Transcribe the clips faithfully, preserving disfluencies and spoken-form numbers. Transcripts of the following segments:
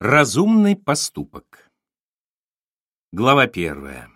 Разумный поступок. Глава первая.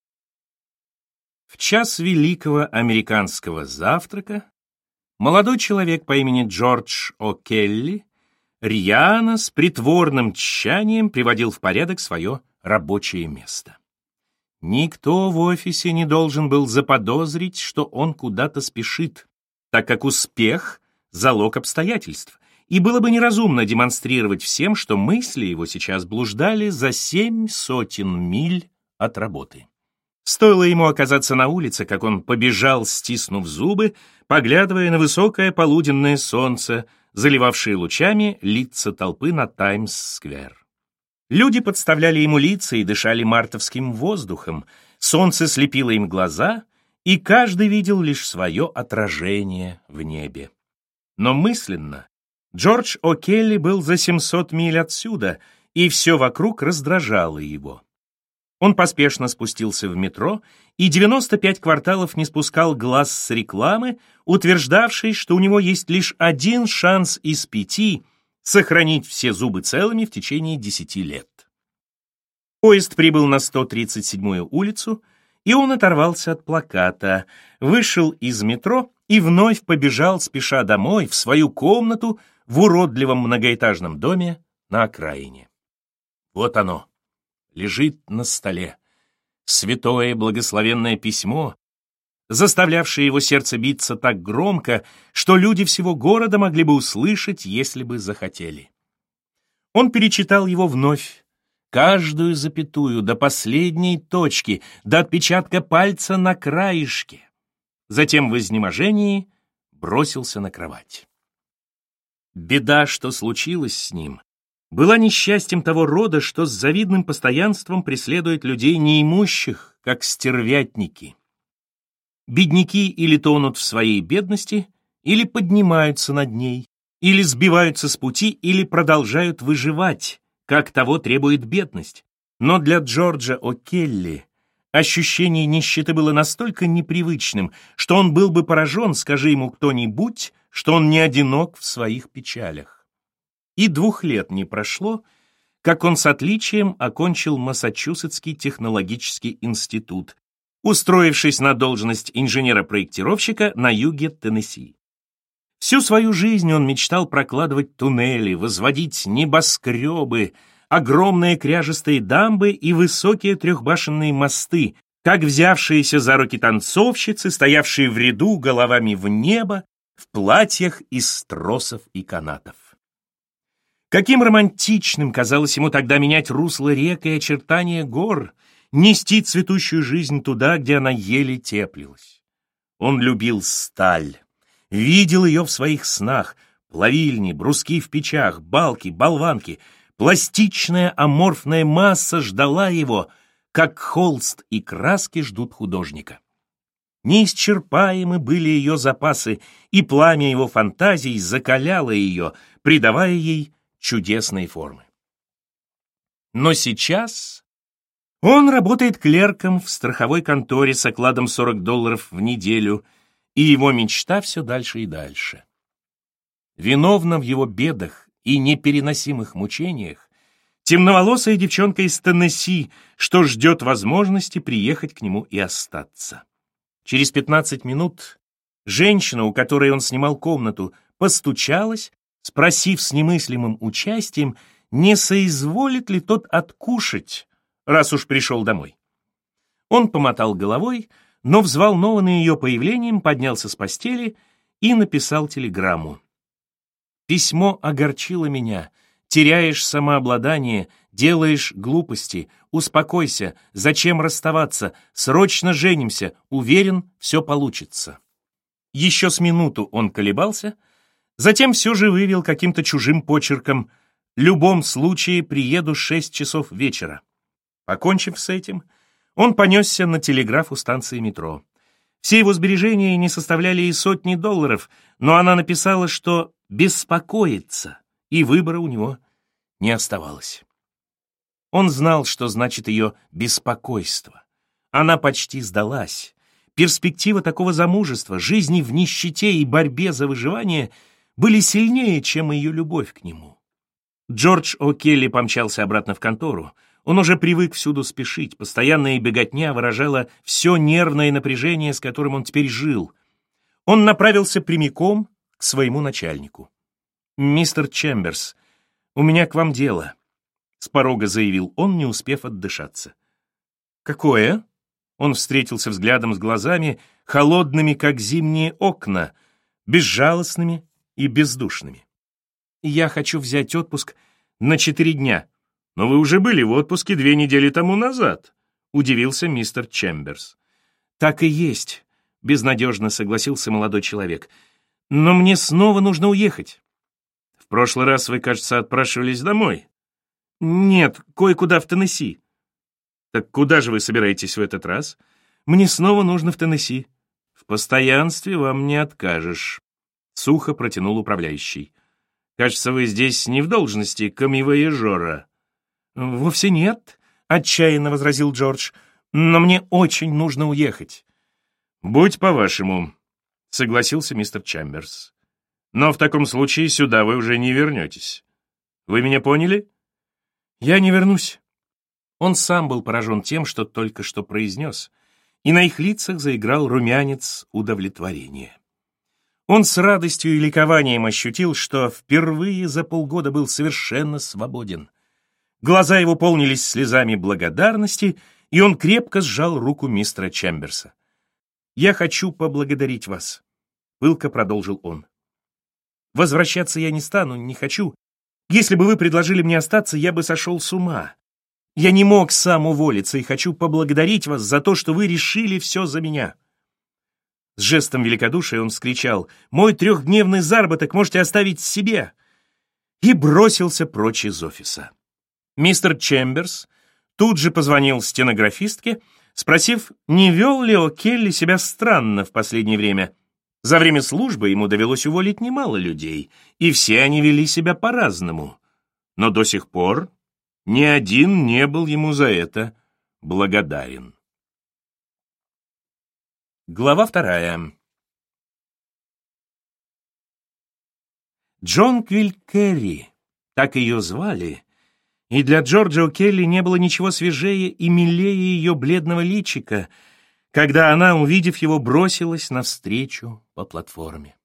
В час великого американского завтрака молодой человек по имени Джордж О'Келли рьяно с притворным тщанием приводил в порядок свое рабочее место. Никто в офисе не должен был заподозрить, что он куда-то спешит, так как успех — залог обстоятельств, и было бы неразумно демонстрировать всем, что мысли его сейчас блуждали за семь сотен миль от работы. Стоило ему оказаться на улице, как он побежал, стиснув зубы, поглядывая на высокое полуденное солнце, заливавшее лучами лица толпы на Таймс-сквер. Люди подставляли ему лица и дышали мартовским воздухом, солнце слепило им глаза, и каждый видел лишь свое отражение в небе. Но мысленно Джордж О'Келли был за семьсот миль отсюда, и все вокруг раздражало его. Он поспешно спустился в метро и девяносто пять кварталов не спускал глаз с рекламы, утверждавшей, что у него есть лишь один шанс из пяти сохранить все зубы целыми в течение десяти лет. Поезд прибыл на сто тридцать седьмую улицу, и он оторвался от плаката, вышел из метро и вновь побежал, спеша домой, в свою комнату, в уродливом многоэтажном доме на окраине. Вот оно, лежит на столе. Святое благословенное письмо, заставлявшее его сердце биться так громко, что люди всего города могли бы услышать, если бы захотели. Он перечитал его вновь, каждую запятую, до последней точки, до отпечатка пальца на краешке. Затем в изнеможении бросился на кровать. Беда, что случилось с ним, была несчастьем того рода, что с завидным постоянством преследует людей неимущих, как стервятники. Бедняки или тонут в своей бедности, или поднимаются над ней, или сбиваются с пути, или продолжают выживать, как того требует бедность. Но для Джорджа О'Келли ощущение нищеты было настолько непривычным, что он был бы поражен, скажи ему кто-нибудь, что он не одинок в своих печалях. И двух лет не прошло, как он с отличием окончил Массачусетский технологический институт, устроившись на должность инженера-проектировщика на юге Теннесси. Всю свою жизнь он мечтал прокладывать туннели, возводить небоскребы, огромные кряжестые дамбы и высокие трехбашенные мосты, как взявшиеся за руки танцовщицы, стоявшие в ряду головами в небо, в платьях из тросов и канатов. Каким романтичным казалось ему тогда менять русло рек и очертания гор, нести цветущую жизнь туда, где она еле теплилась. Он любил сталь, видел ее в своих снах, плавильни, бруски в печах, балки, болванки. Пластичная аморфная масса ждала его, как холст и краски ждут художника. Неисчерпаемы были ее запасы, и пламя его фантазий закаляло ее, придавая ей чудесные формы. Но сейчас он работает клерком в страховой конторе с окладом сорок долларов в неделю, и его мечта все дальше и дальше. Виновна в его бедах и непереносимых мучениях темноволосая девчонка из Теннесси, что ждет возможности приехать к нему и остаться. Через пятнадцать минут женщина, у которой он снимал комнату, постучалась, спросив с немыслимым участием, не соизволит ли тот откушать, раз уж пришел домой. Он помотал головой, но, взволнованный ее появлением, поднялся с постели и написал телеграмму. «Письмо огорчило меня. Теряешь самообладание, делаешь глупости. Успокойся. Зачем расставаться? Срочно женимся. Уверен, все получится». Еще с минуту он колебался, затем все же вывел каким-то чужим почерком: «В любом случае приеду в шесть часов вечера». Покончив с этим, он понесся на телеграф у станции метро. Все его сбережения не составляли и сотни долларов, но она написала, что беспокоится, и выбора у него не оставалось. Он знал, что значит ее беспокойство. Она почти сдалась. Перспектива такого замужества, жизни в нищете и борьбе за выживание были сильнее, чем ее любовь к нему. Джордж О'Келли помчался обратно в контору. Он уже привык всюду спешить, постоянная беготня выражала все нервное напряжение, с которым он теперь жил. Он направился прямиком к своему начальнику. «Мистер Чемберс, у меня к вам дело», — с порога заявил он, не успев отдышаться. «Какое?» Он встретился взглядом с глазами, холодными, как зимние окна, безжалостными и бездушными. «Я хочу взять отпуск на четыре дня». «Но вы уже были в отпуске две недели тому назад», — удивился мистер Чемберс. «Так и есть», — безнадежно согласился молодой человек. «Но мне снова нужно уехать». «В прошлый раз вы, кажется, отпрашивались домой». «Нет, кое-куда в Теннесси». «Так куда же вы собираетесь в этот раз?» «Мне снова нужно в Теннесси». «В постоянстве вам не откажешь», — сухо протянул управляющий. «Кажется, вы здесь не в должности камевояжера». «Вовсе нет», — отчаянно возразил Джордж, «но мне очень нужно уехать». «Будь по-вашему», — согласился мистер Чемберс. «Но в таком случае сюда вы уже не вернетесь. Вы меня поняли?» «Я не вернусь». Он сам был поражен тем, что только что произнес, и на их лицах заиграл румянец удовлетворения. Он с радостью и ликованием ощутил, что впервые за полгода был совершенно свободен. Глаза его полнились слезами благодарности, и он крепко сжал руку мистера Чемберса. «Я хочу поблагодарить вас», — пылко продолжил он. «Возвращаться я не стану, не хочу. Если бы вы предложили мне остаться, я бы сошел с ума. Я не мог сам уволиться, и хочу поблагодарить вас за то, что вы решили все за меня». С жестом великодушия он вскричал: «Мой трехдневный заработок можете оставить себе!» и бросился прочь из офиса. Мистер Чемберс тут же позвонил стенографистке, спросив, не вел ли О'Келли себя странно в последнее время. За время службы ему довелось уволить немало людей, и все они вели себя по-разному. Но до сих пор ни один не был ему за это благодарен. Глава вторая. Джонквиль Керри, так ее звали, и для Джорджа О'Келли не было ничего свежее и милее ее бледного личика, когда она, увидев его, бросилась навстречу по платформе.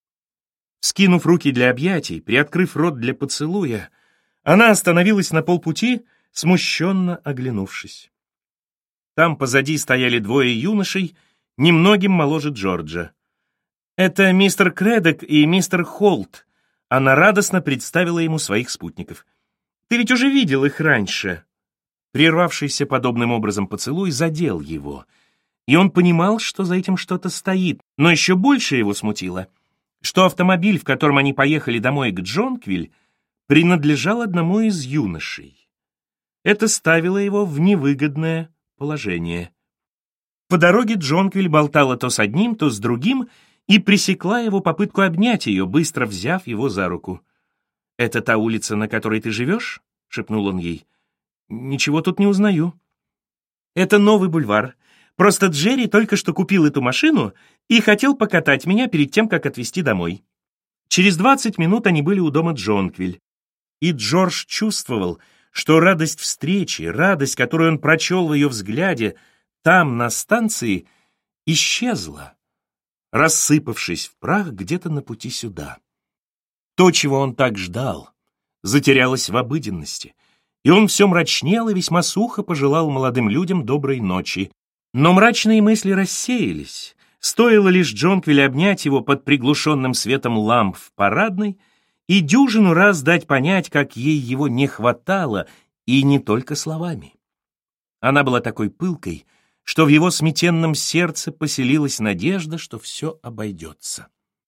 Скинув руки для объятий, приоткрыв рот для поцелуя, она остановилась на полпути, смущенно оглянувшись. Там позади стояли двое юношей, немногим моложе Джорджа. «Это мистер Кредок и мистер Холт», — она радостно представила ему своих спутников. «Ты ведь уже видел их раньше». Прервавшийся подобным образом поцелуй задел его, и он понимал, что за этим что-то стоит, но еще больше его смутило, что автомобиль, в котором они поехали домой к Джонквиль, принадлежал одному из юношей. Это ставило его в невыгодное положение. По дороге Джонквиль болтала то с одним, то с другим и пресекла его попытку обнять ее, быстро взяв его за руку. «Это та улица, на которой ты живешь?» — шепнул он ей. «Ничего тут не узнаю». «Это новый бульвар. Просто Джерри только что купил эту машину и хотел покатать меня перед тем, как отвезти домой». Через двадцать минут они были у дома Джонквиль, и Джордж чувствовал, что радость встречи, радость, которую он прочел в ее взгляде, там, на станции, исчезла, рассыпавшись в прах где-то на пути сюда. То, чего он так ждал, затерялось в обыденности, и он все мрачнел и весьма сухо пожелал молодым людям доброй ночи. Но мрачные мысли рассеялись. Стоило лишь Джонквиль обнять его под приглушенным светом ламп в парадной и дюжину раз дать понять, как ей его не хватало, и не только словами. Она была такой пылкой, что в его сметенном сердце поселилась надежда, что все обойдется.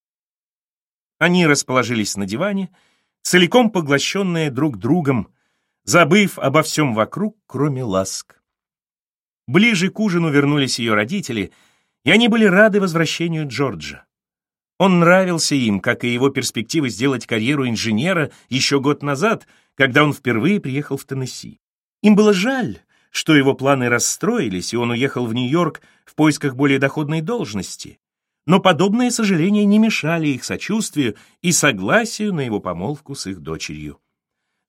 Они расположились на диване, целиком поглощенные друг другом, забыв обо всем вокруг, кроме ласк. Ближе к ужину вернулись ее родители, и они были рады возвращению Джорджа. Он нравился им, как и его перспективы сделать карьеру инженера еще год назад, когда он впервые приехал в Теннесси. Им было жаль, что его планы расстроились, и он уехал в Нью-Йорк в поисках более доходной должности. Но подобные сожаления не мешали их сочувствию и согласию на его помолвку с их дочерью.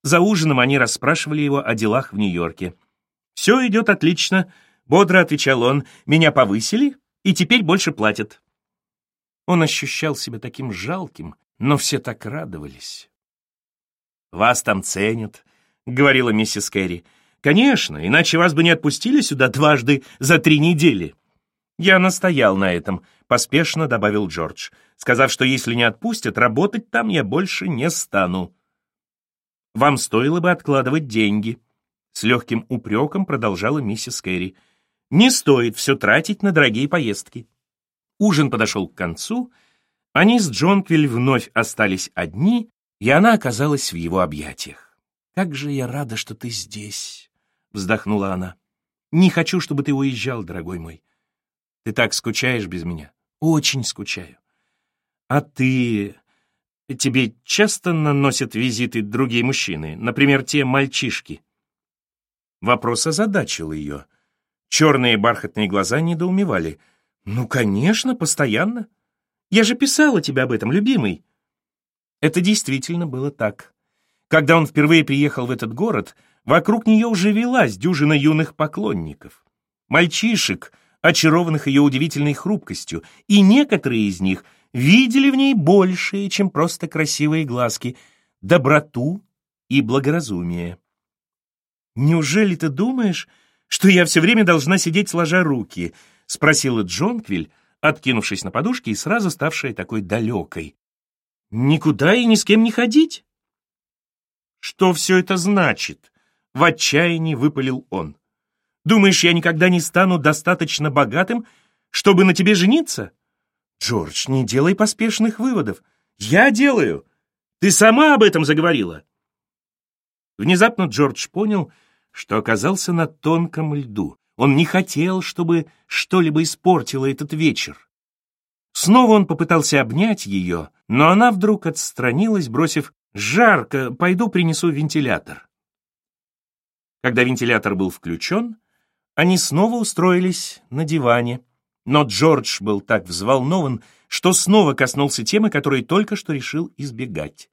За ужином они расспрашивали его о делах в Нью-Йорке. «Все идет отлично», — бодро отвечал он. «Меня повысили, и теперь больше платят». Он ощущал себя таким жалким, но все так радовались. «Вас там ценят», — говорила миссис Кэрри. «Конечно, иначе вас бы не отпустили сюда дважды за три недели». «Я настоял на этом», — поспешно добавил Джордж, сказав, что если не отпустят, работать там я больше не стану. «Вам стоило бы откладывать деньги», — с легким упреком продолжала миссис Кэрри. «Не стоит все тратить на дорогие поездки». Ужин подошел к концу, они с Джонквиль вновь остались одни, и она оказалась в его объятиях. «Как же я рада, что ты здесь», — вздохнула она. «Не хочу, чтобы ты уезжал, дорогой мой. Ты так скучаешь без меня. Очень скучаю. А ты... Тебе часто наносят визиты другие мужчины, например, те мальчишки?» Вопрос озадачил ее. Черные бархатные глаза недоумевали. «Ну, конечно, постоянно. Я же писала тебе об этом, любимый». Это действительно было так. Когда он впервые приехал в этот город, вокруг нее уже велась дюжина юных поклонников. Мальчишек, очарованных ее удивительной хрупкостью, и некоторые из них видели в ней большее, чем просто красивые глазки, доброту и благоразумие. «Неужели ты думаешь, что я все время должна сидеть сложа руки?» — спросила Джонквиль, откинувшись на подушке и сразу ставшая такой далекой. «Никуда и ни с кем не ходить?» «Что все это значит?» — в отчаянии выпалил он. «Думаешь, я никогда не стану достаточно богатым, чтобы на тебе жениться?» «Джордж, не делай поспешных выводов». «Я делаю. Ты сама об этом заговорила». Внезапно Джордж понял, что оказался на тонком льду. Он не хотел, чтобы что-либо испортило этот вечер. Снова он попытался обнять ее, но она вдруг отстранилась, бросив: «Жарко, пойду принесу вентилятор». Когда вентилятор был включен, они снова устроились на диване, но Джордж был так взволнован, что снова коснулся темы, которой только что решил избегать.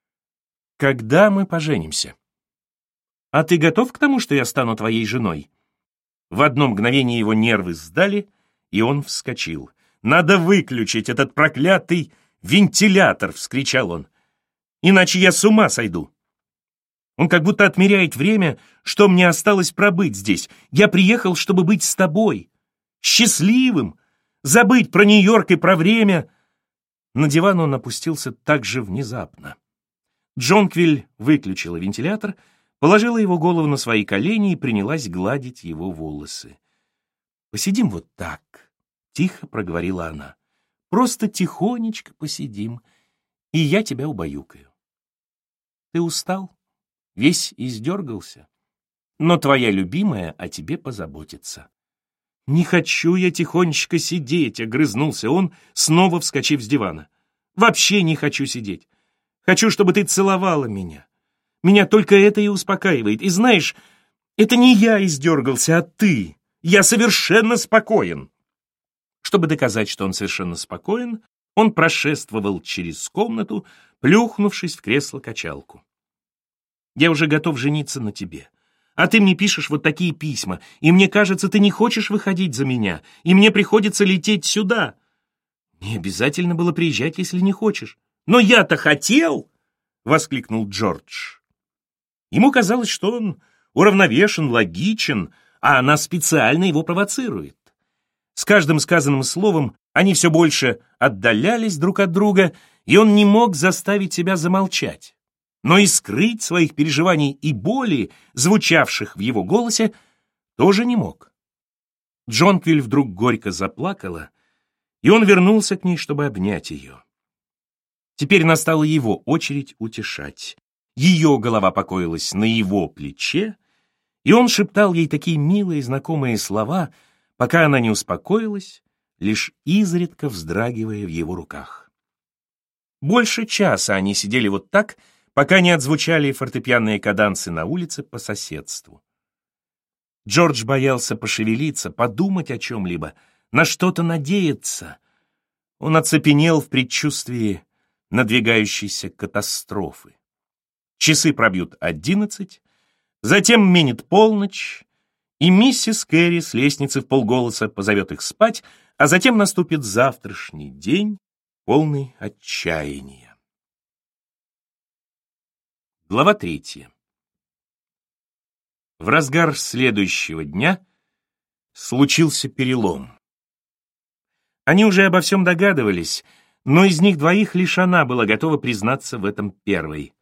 «Когда мы поженимся? А ты готов к тому, что я стану твоей женой?» В одно мгновение его нервы сдали, и он вскочил. «Надо выключить этот проклятый вентилятор!» — вскричал он. «Иначе я с ума сойду!» Он как будто отмеряет время, что мне осталось пробыть здесь. Я приехал, чтобы быть с тобой, счастливым, забыть про Нью-Йорк и про время. На диван он опустился так же внезапно. Джонквиль выключила вентилятор, положила его голову на свои колени и принялась гладить его волосы. «Посидим вот так», — тихо проговорила она. «Просто тихонечко посидим, и я тебя убаюкаю. Ты устал? Весь издергался? Но твоя любимая о тебе позаботится». «Не хочу я тихонечко сидеть», — огрызнулся он, снова вскочив с дивана. «Вообще не хочу сидеть. Хочу, чтобы ты целовала меня. Меня только это и успокаивает. И знаешь, это не я издергался, а ты. Я совершенно спокоен». Чтобы доказать, что он совершенно спокоен, он прошествовал через комнату, плюхнувшись в кресло-качалку. «Я уже готов жениться на тебе. А ты мне пишешь вот такие письма, и мне кажется, ты не хочешь выходить за меня, и мне приходится лететь сюда. Не обязательно было приезжать, если не хочешь». «Но я-то хотел!» — воскликнул Джордж. Ему казалось, что он уравновешен, логичен, а она специально его провоцирует. С каждым сказанным словом они все больше отдалялись друг от друга, и он не мог заставить себя замолчать. Но и скрыть своих переживаний и боли, звучавших в его голосе, тоже не мог. Джонквиль вдруг горько заплакала, и он вернулся к ней, чтобы обнять ее. Теперь настала его очередь утешать. Ее голова покоилась на его плече, и он шептал ей такие милые знакомые слова, пока она не успокоилась, лишь изредка вздрагивая в его руках. Больше часа они сидели вот так, пока не отзвучали фортепианные кадансы на улице по соседству. Джордж боялся пошевелиться, подумать о чем-либо, на что-то надеяться. Он оцепенел в предчувствии надвигающейся катастрофы. Часы пробьют одиннадцать, затем минет полночь, и миссис Кэрри с лестницы вполголоса позовет их спать, а затем наступит завтрашний день, полный отчаяния. Глава третья. В разгар следующего дня случился перелом. Они уже обо всем догадывались, но из них двоих лишь она была готова признаться в этом первой.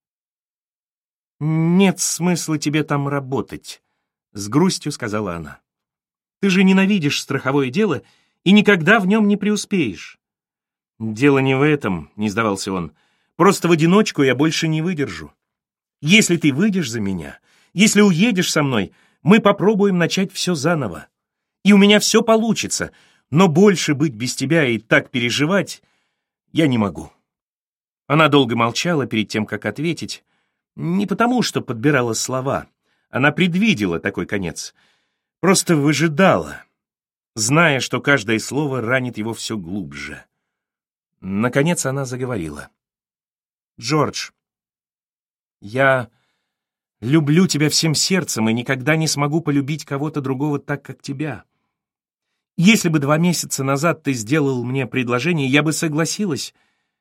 «Нет смысла тебе там работать», — с грустью сказала она. «Ты же ненавидишь страховое дело и никогда в нем не преуспеешь». «Дело не в этом», — не сдавался он. «Просто в одиночку я больше не выдержу. Если ты выйдешь за меня, если уедешь со мной, мы попробуем начать все заново. И у меня все получится, но больше быть без тебя и так переживать я не могу». Она долго молчала перед тем, как ответить, не потому, что подбирала слова. Она предвидела такой конец, просто выжидала, зная, что каждое слово ранит его все глубже. Наконец она заговорила. «Джордж, я люблю тебя всем сердцем и никогда не смогу полюбить кого-то другого так, как тебя. Если бы два месяца назад ты сделал мне предложение, я бы согласилась,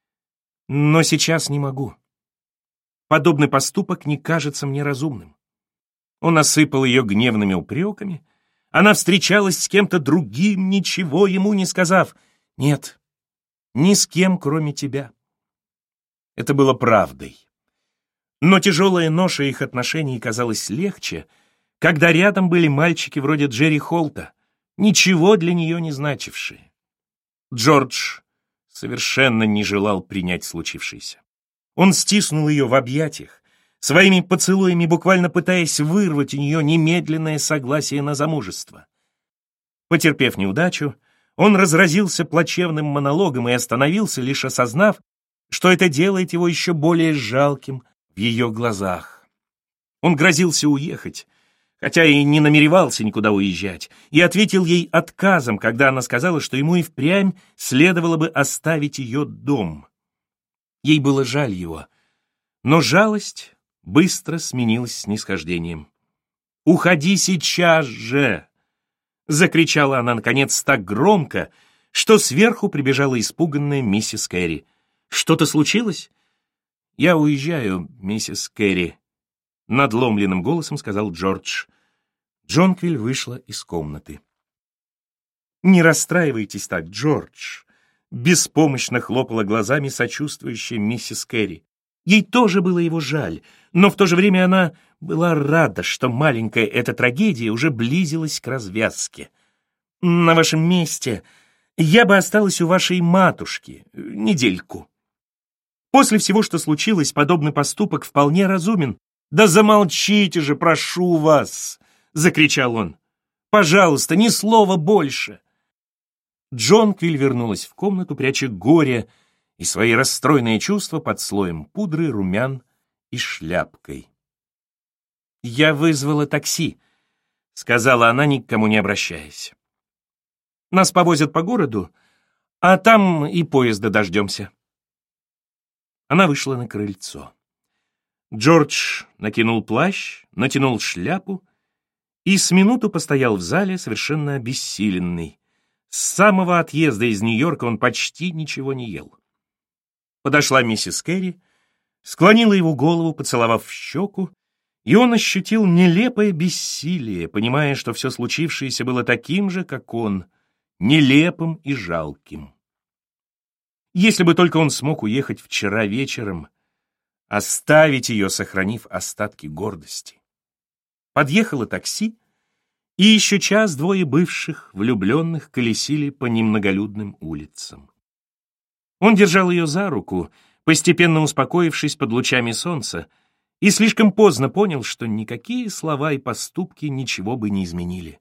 но сейчас не могу. Подобный поступок не кажется мне разумным». Он осыпал ее гневными упреками. Она встречалась с кем-то другим, ничего ему не сказав. «Нет, ни с кем, кроме тебя». Это было правдой. Но тяжелая ноша их отношений казалась легче, когда рядом были мальчики вроде Джерри Холта, ничего для нее не значившие. Джордж совершенно не желал принять случившееся. Он стиснул ее в объятиях, своими поцелуями буквально пытаясь вырвать у нее немедленное согласие на замужество. Потерпев неудачу, он разразился плачевным монологом и остановился, лишь осознав, что это делает его еще более жалким в ее глазах. Он грозился уехать, хотя и не намеревался никуда уезжать, и ответил ей отказом, когда она сказала, что ему и впрямь следовало бы оставить ее дом. Ей было жаль его, но жалость быстро сменилась снисхождением. «Уходи сейчас же!» — закричала она, наконец, так громко, что сверху прибежала испуганная миссис Кэрри. «Что-то случилось?» «Я уезжаю, миссис Кэрри», — надломленным голосом сказал Джордж. Джонквиль вышла из комнаты. «Не расстраивайтесь так, Джордж», — беспомощно хлопала глазами сочувствующая миссис Кэрри. Ей тоже было его жаль, но в то же время она была рада, что маленькая эта трагедия уже близилась к развязке. «На вашем месте я бы осталась у вашей матушки недельку. После всего, что случилось, подобный поступок вполне разумен». «Да замолчите же, прошу вас!» — закричал он. «Пожалуйста, ни слова больше!» Джонквиль вернулась в комнату, пряча горе и свои расстроенные чувства под слоем пудры, румян и шляпкой. «Я вызвала такси», — сказала она, ни к кому не обращаясь. «Нас повозят по городу, а там и поезда дождемся». Она вышла на крыльцо. Джордж накинул плащ, натянул шляпу и с минуту постоял в зале, совершенно обессиленный. С самого отъезда из Нью-Йорка он почти ничего не ел. Подошла миссис Кэрри, склонила его голову, поцеловав в щеку, и он ощутил нелепое бессилие, понимая, что все случившееся было таким же, как он, нелепым и жалким. Если бы только он смог уехать вчера вечером, оставить ее, сохранив остатки гордости. Подъехало такси, и еще час-двое бывших влюбленных колесили по немноголюдным улицам. Он держал ее за руку, постепенно успокоившись под лучами солнца, и слишком поздно понял, что никакие слова и поступки ничего бы не изменили.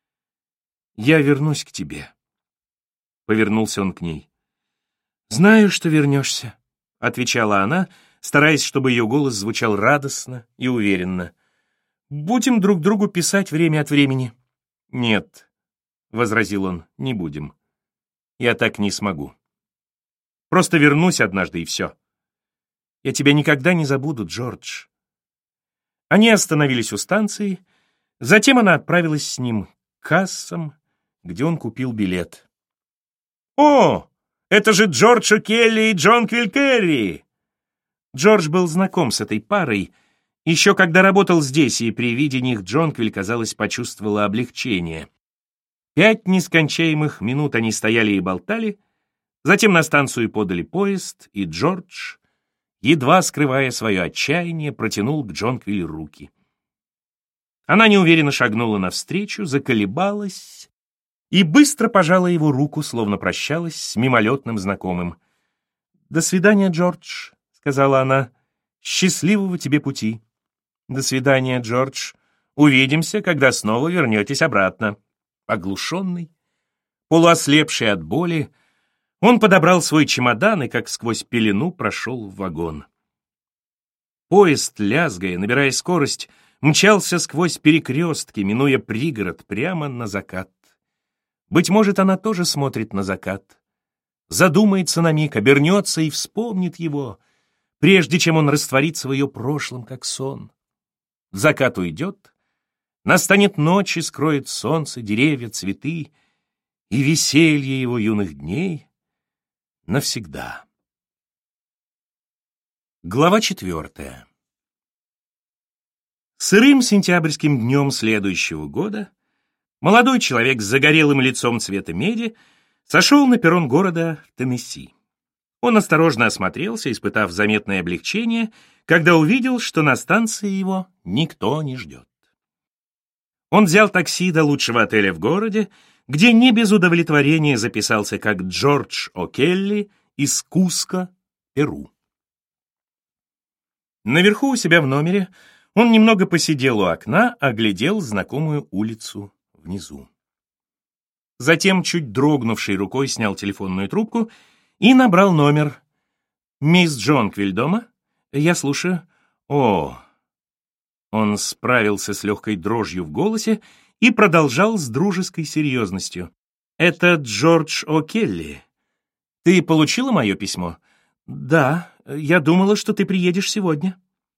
«Я вернусь к тебе», — повернулся он к ней. «Знаю, что вернешься», — отвечала она, стараясь, чтобы ее голос звучал радостно и уверенно. «Будем друг другу писать время от времени». «Нет», — возразил он, — «не будем. Я так не смогу. Просто вернусь однажды, и все. Я тебя никогда не забуду, Джордж». Они остановились у станции, затем она отправилась с ним к кассам, где он купил билет. «О, это же Джордж О'Келли и Джон Квилкерри!» Джордж был знаком с этой парой, еще когда работал здесь, и при виде них Джонквиль, казалось, почувствовала облегчение. Пять нескончаемых минут они стояли и болтали, затем на станцию подали поезд, и Джордж, едва скрывая свое отчаяние, протянул к Джонквиль руки. Она неуверенно шагнула навстречу, заколебалась и быстро пожала его руку, словно прощалась с мимолетным знакомым. «До свидания, Джордж», — сказала она. «Счастливого тебе пути». «До свидания, Джордж. Увидимся, когда снова вернетесь обратно». Оглушенный, полуослепший от боли, он подобрал свой чемодан и, как сквозь пелену, прошел в вагон. Поезд, лязгая, набирая скорость, мчался сквозь перекрестки, минуя пригород, прямо на закат. Быть может, она тоже смотрит на закат. Задумается на миг, обернется и вспомнит его, прежде чем он растворится в ее прошлом, как сон. Закат уйдет, настанет ночь и скроет солнце, деревья, цветы и веселье его юных дней навсегда. Глава четвертая. Сырым сентябрьским днем следующего года молодой человек с загорелым лицом цвета меди сошел на перрон города в Теннесси. Он осторожно осмотрелся, испытав заметное облегчение, когда увидел, что на станции его никто не ждет. Он взял такси до лучшего отеля в городе, где не без удовлетворения записался как Джордж О'Келли из Куско, Перу. Наверху у себя в номере он немного посидел у окна, оглядел знакомую улицу внизу. Затем, чуть дрогнувшей рукой, снял телефонную трубку и набрал номер. «Мисс Джонквиль дома? Я слушаю». «О!» Он справился с легкой дрожью в голосе и продолжал с дружеской серьезностью. «Это Джордж О'Келли. Ты получила мое письмо?» «Да, я думала, что ты приедешь сегодня».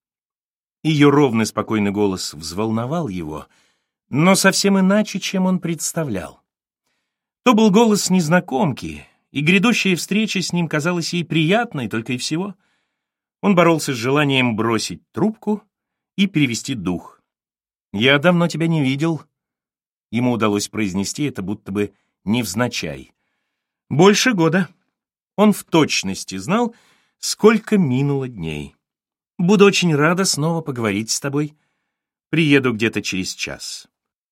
Ее ровный, спокойный голос взволновал его, но совсем иначе, чем он представлял. То был голос незнакомки, и грядущая встреча с ним казалась ей приятной только и всего. Он боролся с желанием бросить трубку и перевести дух. «Я давно тебя не видел». Ему удалось произнести это будто бы невзначай. «Больше года». Он в точности знал, сколько минуло дней. «Буду очень рада снова поговорить с тобой. Приеду где-то через час».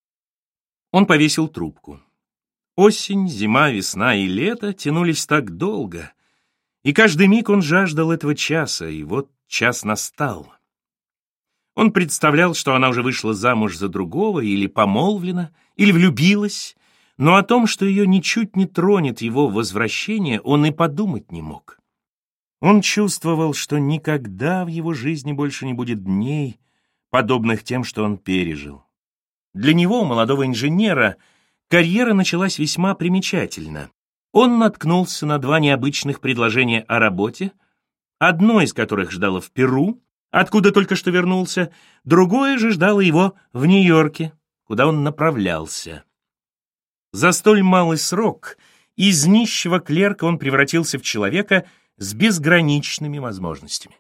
Он повесил трубку. Осень, зима, весна и лето тянулись так долго, и каждый миг он жаждал этого часа, и вот час настал. Он представлял, что она уже вышла замуж за другого, или помолвлена, или влюбилась, но о том, что ее ничуть не тронет его возвращение, он и подумать не мог. Он чувствовал, что никогда в его жизни больше не будет дней, подобных тем, что он пережил. Для него, молодого инженера, карьера началась весьма примечательно. Он наткнулся на два необычных предложения о работе, одно из которых ждало в Перу, откуда только что вернулся, другое же ждало его в Нью-Йорке, куда он направлялся. За столь малый срок из нищего клерка он превратился в человека с безграничными возможностями.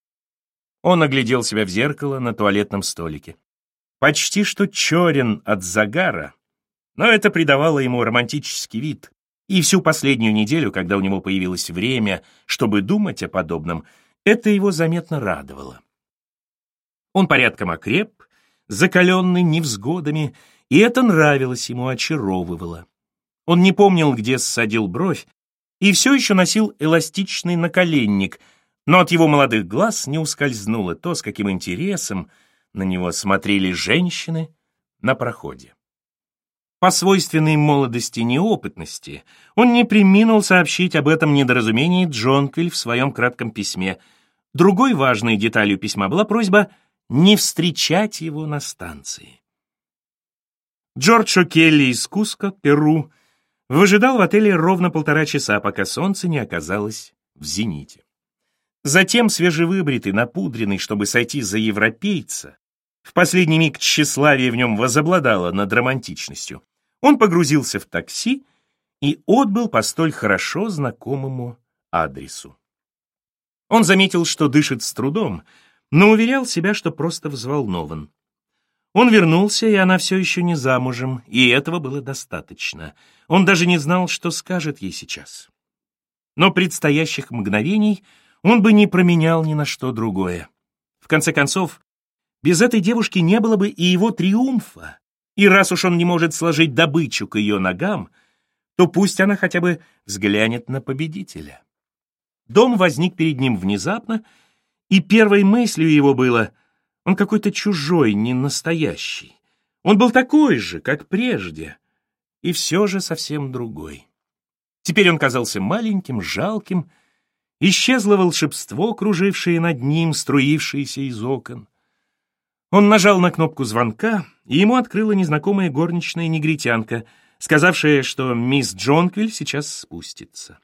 Он оглядел себя в зеркало на туалетном столике. Почти что черен от загара, но это придавало ему романтический вид, и всю последнюю неделю, когда у него появилось время, чтобы думать о подобном, это его заметно радовало. Он порядком окреп, закаленный невзгодами, и это нравилось ему, очаровывало. Он не помнил, где ссадил бровь, и все еще носил эластичный наколенник, но от его молодых глаз не ускользнуло то, с каким интересом на него смотрели женщины на проходе. По свойственной молодости и неопытности он не преминул сообщить об этом недоразумении Джонквиль в своем кратком письме. Другой важной деталью письма была просьба не встречать его на станции. Джордж О'Келли из Куско, Перу, выжидал в отеле ровно полтора часа, пока солнце не оказалось в зените. Затем, свежевыбритый, напудренный, чтобы сойти за европейца, в последний миг тщеславие в нем возобладало над романтичностью, он погрузился в такси и отбыл по столь хорошо знакомому адресу. Он заметил, что дышит с трудом, но уверял себя, что просто взволнован. Он вернулся, и она все еще не замужем, и этого было достаточно. Он даже не знал, что скажет ей сейчас. Но предстоящих мгновений он бы не променял ни на что другое. В конце концов, без этой девушки не было бы и его триумфа, и раз уж он не может сложить добычу к ее ногам, то пусть она хотя бы взглянет на победителя. Дом возник перед ним внезапно, и первой мыслью его было: он какой-то чужой, не настоящий. Он был такой же, как прежде, и все же совсем другой. Теперь он казался маленьким, жалким, исчезло волшебство, кружившее над ним, струившееся из окон. Он нажал на кнопку звонка, и ему открыла незнакомая горничная негритянка, сказавшая, что мисс Джонквиль сейчас спустится.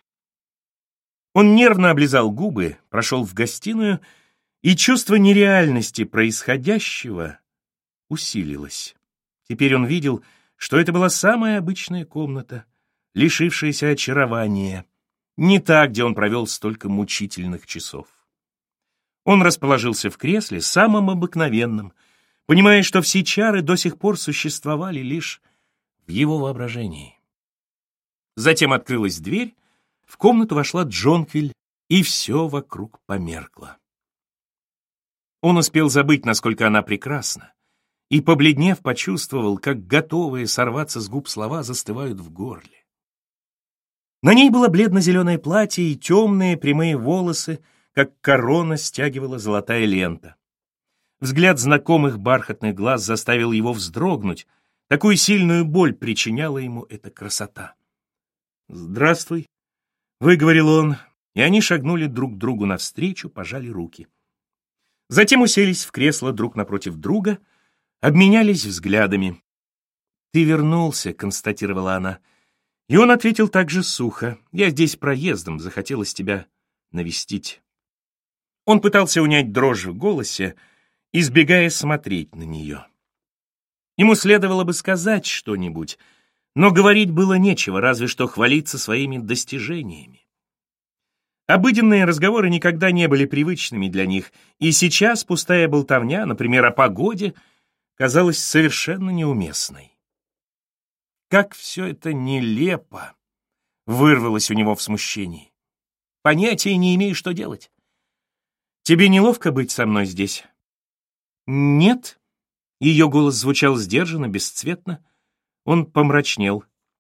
Он нервно облизал губы, прошел в гостиную, и чувство нереальности происходящего усилилось. Теперь он видел, что это была самая обычная комната, лишившаяся очарования, не та, где он провел столько мучительных часов. Он расположился в кресле, самым обыкновенным, понимая, что все чары до сих пор существовали лишь в его воображении. Затем открылась дверь, в комнату вошла Джонквиль, и все вокруг померкло. Он успел забыть, насколько она прекрасна, и, побледнев, почувствовал, как готовые сорваться с губ слова застывают в горле. На ней было бледно-зеленое платье и темные прямые волосы, как корона стягивала золотая лента. Взгляд знакомых бархатных глаз заставил его вздрогнуть, такую сильную боль причиняла ему эта красота. «Здравствуй», — выговорил он, и они шагнули друг к другу навстречу, пожали руки. Затем уселись в кресло друг напротив друга, обменялись взглядами. «Ты вернулся», — констатировала она, и он ответил также сухо: «Я здесь проездом, захотелось тебя навестить». Он пытался унять дрожь в голосе, избегая смотреть на нее. Ему следовало бы сказать что-нибудь, но говорить было нечего, разве что хвалиться своими достижениями. Обыденные разговоры никогда не были привычными для них, и сейчас пустая болтовня, например, о погоде, казалась совершенно неуместной. Как все это нелепо! Вырвалось у него в смущении. Понятия не имею, что делать. Тебе неловко быть со мной здесь? Нет. Ее голос звучал сдержанно, бесцветно. Он помрачнел.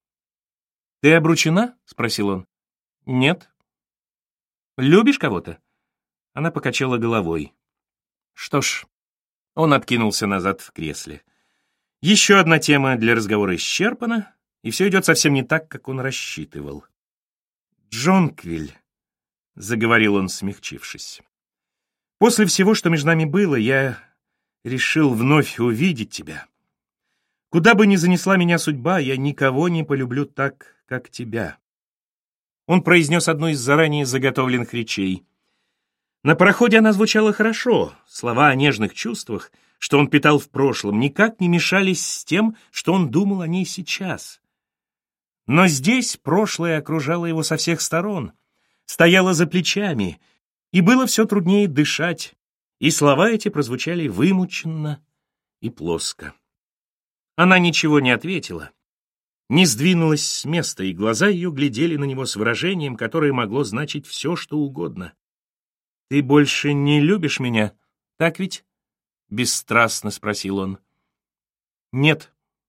Ты обручена? Спросил он. Нет. Любишь кого-то? Она покачала головой. Что ж, он откинулся назад в кресле. Еще одна тема для разговора исчерпана, и все идет совсем не так, как он рассчитывал. «Джонквиль», — заговорил он, смягчившись, — «после всего, что между нами было, я решил вновь увидеть тебя. Куда бы ни занесла меня судьба, я никого не полюблю так, как тебя». Он произнес одну из заранее заготовленных речей. На пароходе она звучала хорошо, слова о нежных чувствах, что он питал в прошлом, никак не мешались с тем, что он думал о ней сейчас. Но здесь прошлое окружало его со всех сторон, стояло за плечами, и было все труднее дышать, и слова эти прозвучали вымученно и плоско. Она ничего не ответила, не сдвинулась с места, и глаза ее глядели на него с выражением, которое могло значить все, что угодно. «Ты больше не любишь меня, так ведь?» — бесстрастно спросил он. «Нет».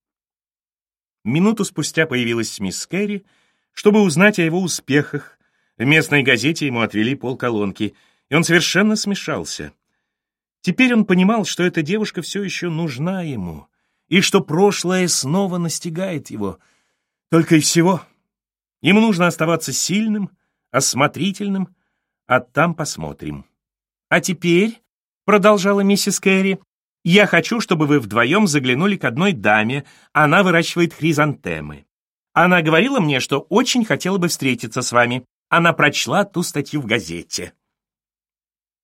Минуту спустя появилась мисс Кэрри, чтобы узнать о его успехах. В местной газете ему отвели полколонки, и он совершенно смешался. Теперь он понимал, что эта девушка все еще нужна ему, и что прошлое снова настигает его. Только и всего. Ему нужно оставаться сильным, осмотрительным, а там посмотрим. «А теперь», — продолжала миссис Кэрри, — «я хочу, чтобы вы вдвоем заглянули к одной даме, она выращивает хризантемы. Она говорила мне, что очень хотела бы встретиться с вами. Она прочла ту статью в газете».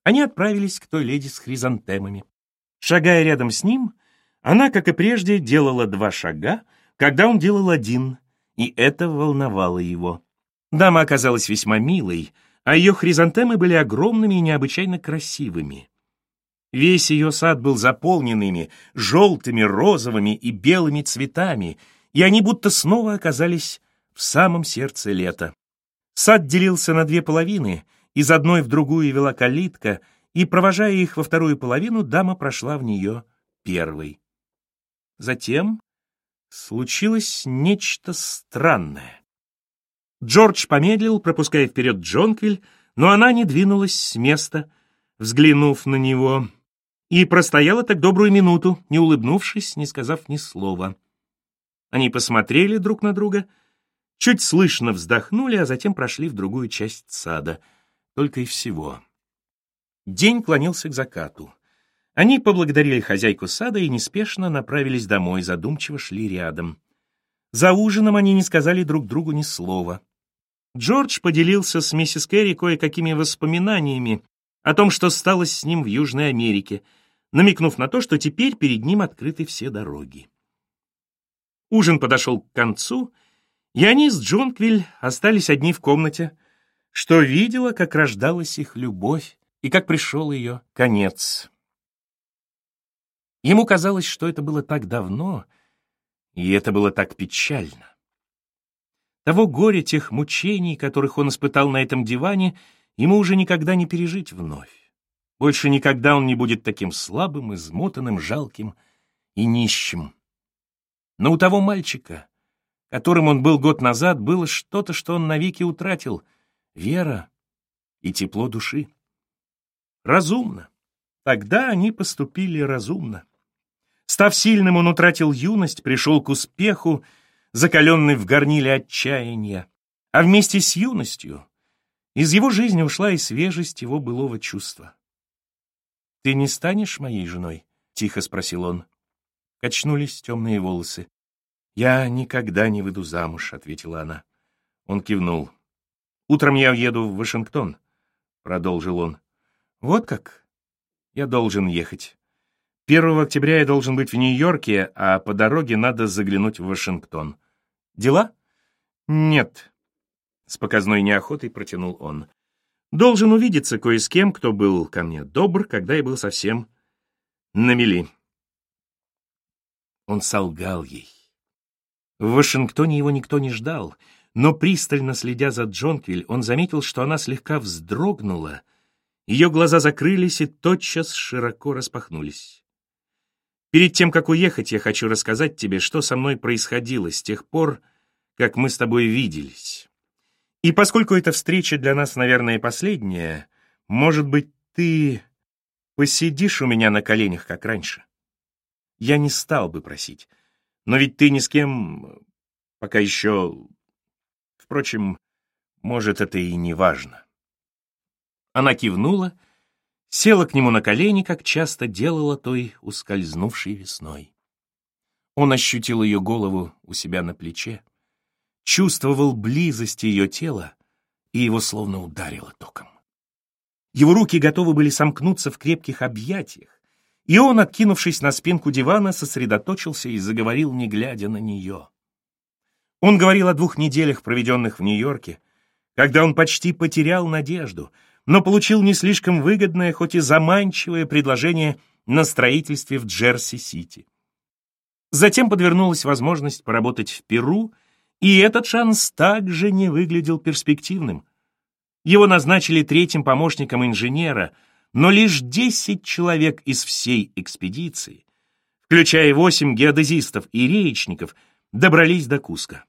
Они отправились к той леди с хризантемами. Шагая рядом с ним, она, как и прежде, делала два шага, когда он делал один, и это волновало его. Дама оказалась весьма милой, а ее хризантемы были огромными и необычайно красивыми. Весь ее сад был заполнен ими желтыми, розовыми и белыми цветами, и они будто снова оказались в самом сердце лета. Сад делился на две половины, из одной в другую вела калитка, и, провожая их во вторую половину, дама прошла в нее первой. Затем случилось нечто странное. Джордж помедлил, пропуская вперед Джонквиль, но она не двинулась с места, взглянув на него, и простояла так добрую минуту, не улыбнувшись, не сказав ни слова. Они посмотрели друг на друга, чуть слышно вздохнули, а затем прошли в другую часть сада. Только и всего. День клонился к закату. Они поблагодарили хозяйку сада и неспешно направились домой, задумчиво шли рядом. За ужином они не сказали друг другу ни слова. Джордж поделился с миссис Кэрри кое-какими воспоминаниями о том, что стало с ним в Южной Америке, намекнув на то, что теперь перед ним открыты все дороги. Ужин подошел к концу, и они с Джонквиль остались одни в комнате, что видела, как рождалась их любовь и как пришел ее конец. Ему казалось, что это было так давно, и это было так печально. Того горя, тех мучений, которых он испытал на этом диване, ему уже никогда не пережить вновь. Больше никогда он не будет таким слабым, измотанным, жалким и нищим. Но у того мальчика, которым он был год назад, было что-то, что он навеки утратил — вера и тепло души. Разумно. Тогда они поступили разумно. Став сильным, он утратил юность, пришел к успеху, закаленный в горниле отчаяния. А вместе с юностью из его жизни ушла и свежесть его былого чувства. «Ты не станешь моей женой?» — тихо спросил он. Качнулись темные волосы. «Я никогда не выйду замуж», — ответила она. Он кивнул. «Утром я уеду в Вашингтон», — продолжил он. «Вот как? Я должен ехать. Первого октября я должен быть в Нью-Йорке, а по дороге надо заглянуть в Вашингтон. Дела?» «Нет», — с показной неохотой протянул он. «Должен увидеться кое с кем, кто был ко мне добр, когда я был совсем на мели». Он солгал ей. В Вашингтоне его никто не ждал, но, пристально следя за Джонквиль, он заметил, что она слегка вздрогнула, ее глаза закрылись и тотчас широко распахнулись. «Перед тем, как уехать, я хочу рассказать тебе, что со мной происходило с тех пор, как мы с тобой виделись. И поскольку эта встреча для нас, наверное, последняя, может быть, ты посидишь у меня на коленях, как раньше? Я не стал бы просить, но ведь ты ни с кем пока еще... Впрочем, может, это и не важно». Она кивнула, села к нему на колени, как часто делала той ускользнувшей весной. Он ощутил ее голову у себя на плече, чувствовал близость ее тела, и его словно ударило током. Его руки готовы были сомкнуться в крепких объятиях, и он, откинувшись на спинку дивана, сосредоточился и заговорил, не глядя на нее. Он говорил о двух неделях, проведенных в Нью-Йорке, когда он почти потерял надежду, но получил не слишком выгодное, хоть и заманчивое предложение на строительстве в Джерси-Сити. Затем подвернулась возможность поработать в Перу, и этот шанс также не выглядел перспективным. Его назначили третьим помощником инженера, но лишь десять человек из всей экспедиции, включая восемь геодезистов и реечников, добрались до Куско.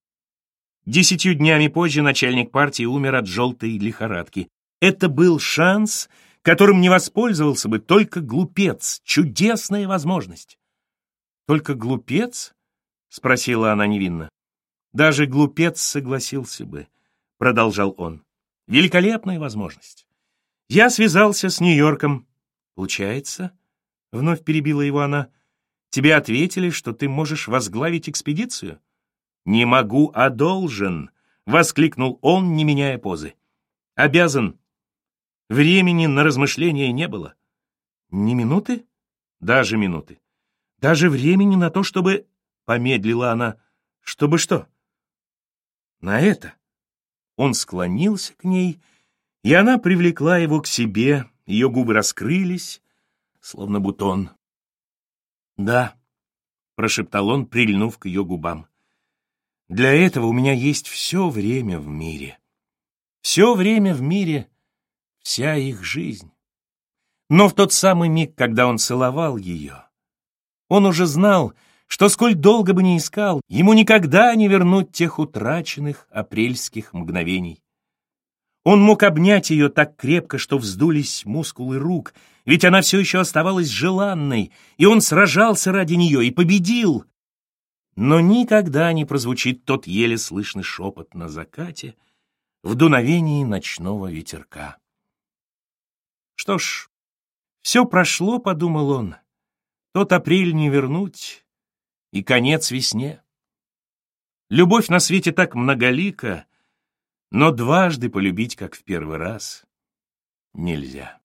Десятью днями позже начальник партии умер от желтой лихорадки. Это был шанс, которым не воспользовался бы только глупец, чудесная возможность. «Только глупец?» — спросила она невинно. «Даже глупец согласился бы», — продолжал он. «Великолепная возможность. Я связался с Нью-Йорком». «Получается?» — вновь перебила его она. «Тебе ответили, что ты можешь возглавить экспедицию?» «Не могу, а должен», — воскликнул он, не меняя позы. «Обязан. Времени на размышления не было. Ни минуты? Даже минуты. Даже времени на то, чтобы... Помедлила она. Чтобы что? На это. Он склонился к ней, и она привлекла его к себе. Ее губы раскрылись, словно бутон. «Да», — прошептал он, прильнув к ее губам. «Для этого у меня есть все время в мире. Все время в мире, вся их жизнь». Но в тот самый миг, когда он целовал ее, он уже знал, что сколь долго бы ни искал, ему никогда не вернуть тех утраченных апрельских мгновений. Он мог обнять ее так крепко, что вздулись мускулы рук, ведь она все еще оставалась желанной, и он сражался ради нее и победил. Но никогда не прозвучит тот еле слышный шепот на закате в дуновении ночного ветерка. Что ж, все прошло, подумал он, тот апрель не вернуть, и конец весне. Любовь на свете так многолика, но дважды полюбить, как в первый раз, нельзя.